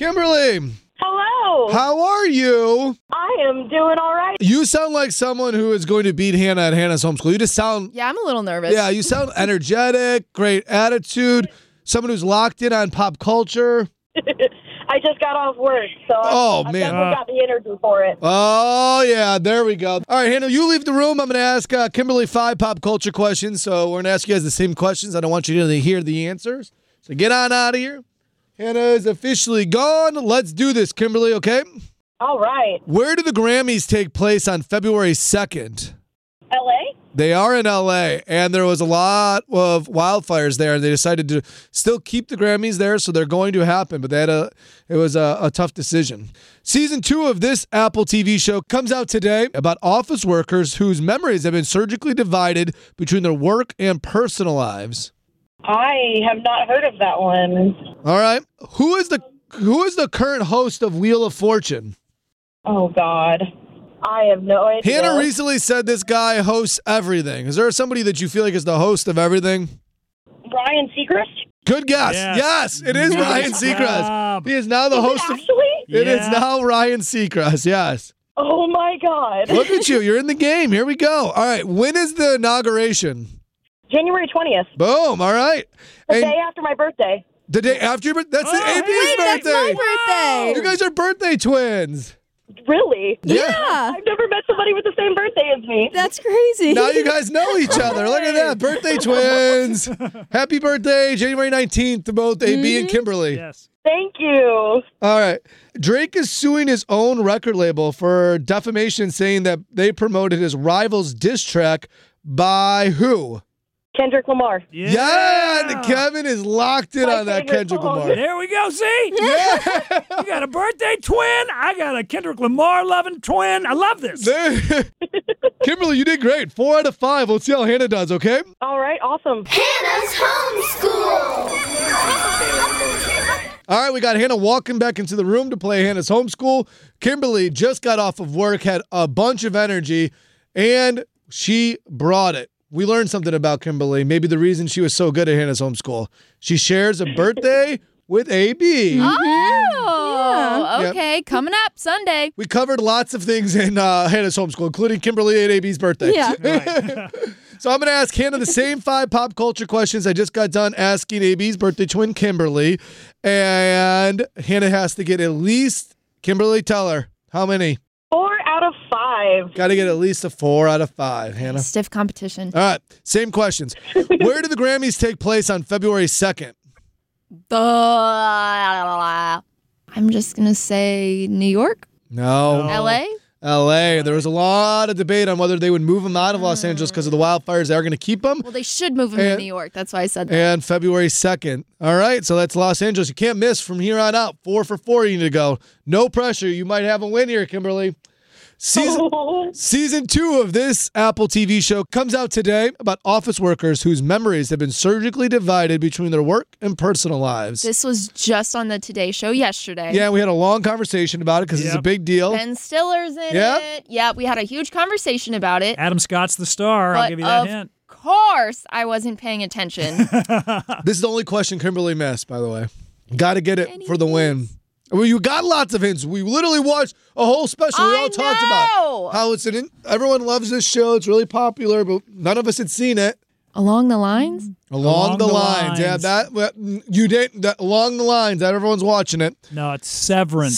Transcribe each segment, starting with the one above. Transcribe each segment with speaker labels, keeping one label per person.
Speaker 1: Kimberly.
Speaker 2: Hello.
Speaker 1: How are you?
Speaker 2: I am doing all right.
Speaker 1: You sound like someone who is going to beat Hannah at Hannah's homeschool. You just sound...
Speaker 3: Yeah, I'm a little nervous.
Speaker 1: Yeah, you sound energetic, great attitude, someone who's locked in on pop culture.
Speaker 2: I just got off work, so I definitely got the energy for it.
Speaker 1: Oh, yeah, there we go. All right, Hannah, you leave the room. I'm going to ask Kimberly 5 pop culture questions, so we're going to ask you guys the same questions. I don't want you to hear the answers, so get on out of here. Hannah is officially gone. Let's do this, Kimberly, okay?
Speaker 2: All right.
Speaker 1: Where do the Grammys take place on February 2nd?
Speaker 2: L.A.?
Speaker 1: They are in L.A., and there was a lot of wildfires there, and they decided to still keep the Grammys there, so they're going to happen, but it was a tough decision. Season 2 of this Apple TV show comes out today about office workers whose memories have been surgically divided between their work and personal lives.
Speaker 2: I have not heard of that one.
Speaker 1: All right. Who is the current host of Wheel of Fortune?
Speaker 2: Oh, God. I have no idea.
Speaker 1: Hannah recently said this guy hosts everything. Is there somebody that you feel like is the host of everything?
Speaker 2: Ryan Seacrest?
Speaker 1: Good guess. Yes, it is Ryan Seacrest. He is now the host of... It is now Ryan Seacrest, yes.
Speaker 2: Oh, my God.
Speaker 1: Look at you. You're in the game. Here we go. All right. When is the inauguration?
Speaker 2: January 20th.
Speaker 1: Boom. All right.
Speaker 2: The day after my birthday.
Speaker 1: The day after your birthday? That's AB's birthday.
Speaker 3: That's my birthday.
Speaker 1: You guys are birthday twins.
Speaker 2: Really?
Speaker 3: Yeah.
Speaker 2: I've never met somebody with the same birthday as me.
Speaker 3: That's crazy.
Speaker 1: Now you guys know each other. Look at that. Birthday twins. Happy birthday, January 19th to both AB and Kimberly.
Speaker 4: Yes.
Speaker 2: Thank you.
Speaker 1: All right. Drake is suing his own record label for defamation, saying that they promoted his rival's diss track by who?
Speaker 2: Kendrick Lamar.
Speaker 1: Yeah, and Kevin is locked in on that Kendrick Lamar.
Speaker 4: There we go. See?
Speaker 1: Yeah.
Speaker 4: You got a birthday twin. I got a Kendrick Lamar loving twin. I love this.
Speaker 1: Kimberly, you did great. 4 out of 5. Let's see how Hannah does, okay?
Speaker 2: All right, awesome.
Speaker 5: Hannah's homeschool.
Speaker 1: All right, we got Hannah walking back into the room to play Hannah's homeschool. Kimberly just got off of work, had a bunch of energy, and she brought it. We learned something about Kimberly. Maybe the reason she was so good at Hannah's homeschool. She shares a birthday with AB.
Speaker 3: Oh, okay. Yep. Coming up Sunday.
Speaker 1: We covered lots of things in Hannah's homeschool, including Kimberly and AB's birthday.
Speaker 3: Yeah.
Speaker 4: Right.
Speaker 1: So I'm going to ask Hannah the same 5 pop culture questions I just got done asking AB's birthday twin, Kimberly. And Hannah has to get at least, Kimberly, tell her, how many?
Speaker 2: 4 out of 5.
Speaker 1: Got to get at least a 4 out of 5, Hannah.
Speaker 3: Stiff competition.
Speaker 1: All right, same questions. Where do the Grammys take place on February 2nd?
Speaker 3: I'm just going to say New York?
Speaker 1: No.
Speaker 3: LA?
Speaker 1: LA. There was a lot of debate on whether they would move them out of Los Angeles because of the wildfires. They are going to keep them.
Speaker 3: Well, they should move them to New York. That's why I said that.
Speaker 1: And February 2nd. All right, so that's Los Angeles. You can't miss from here on out. 4 for 4 you need to go. No pressure. You might have a win here, Kimberly. Season 2 of this Apple TV show comes out today about office workers whose memories have been surgically divided between their work and personal lives.
Speaker 3: This was just on the Today Show yesterday.
Speaker 1: Yeah, we had a long conversation about it because it's a big deal.
Speaker 3: Ben Stiller's in it. Yeah, we had a huge conversation about it.
Speaker 4: Adam Scott's the star. I'll give you that hint.
Speaker 3: Of course, I wasn't paying attention.
Speaker 1: This is the only question Kimberly missed, by the way. Got to get it for the win. Well, you got lots of hints. We literally watched a whole special. We all talked about how everyone loves this show. It's really popular, but none of us had seen it.
Speaker 3: Along the Lines?
Speaker 1: Along the lines. Yeah, you didn't. Along the lines. That everyone's watching it.
Speaker 4: No, it's Severance.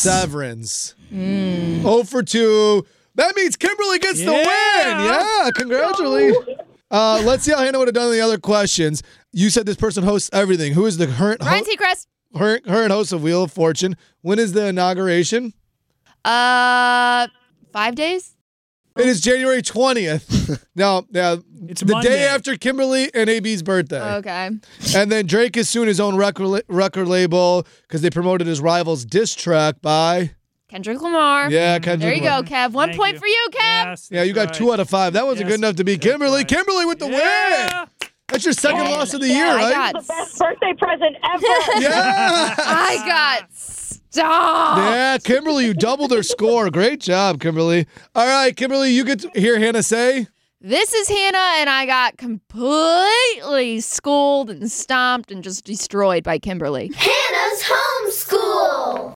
Speaker 1: 0 for 2. That means Kimberly gets the win. Yeah, congratulations. Let's see how Hannah would have done the other questions. You said this person hosts everything. Who is the current
Speaker 3: Ryan Seacrest.
Speaker 1: Current host of Wheel of Fortune. When is the inauguration?
Speaker 3: 5 days?
Speaker 1: It is January 20th. Now,
Speaker 4: it's
Speaker 1: the
Speaker 4: Monday.
Speaker 1: day after Kimberly and AB's birthday.
Speaker 3: Okay.
Speaker 1: And then Drake is suing his own record label because they promoted his rival's diss track by
Speaker 3: Kendrick Lamar.
Speaker 1: Yeah, Kendrick
Speaker 3: There you
Speaker 1: Lamar.
Speaker 3: go, Kev. One point for you, Kev.
Speaker 4: Yes,
Speaker 1: Yeah, you got 2 out of 5. That wasn't good enough to beat Kimberly.
Speaker 4: right.
Speaker 1: Kimberly with the win. That's your second loss of the year,
Speaker 3: I
Speaker 1: right?
Speaker 3: got
Speaker 2: The best birthday present ever.
Speaker 1: Yeah.
Speaker 3: I got stomped.
Speaker 1: Yeah, Kimberly, you doubled her score. Great job, Kimberly. All right, Kimberly, you get to hear Hannah say.
Speaker 3: This is Hannah, and I got completely schooled and stomped and just destroyed by Kimberly.
Speaker 5: Hannah's home.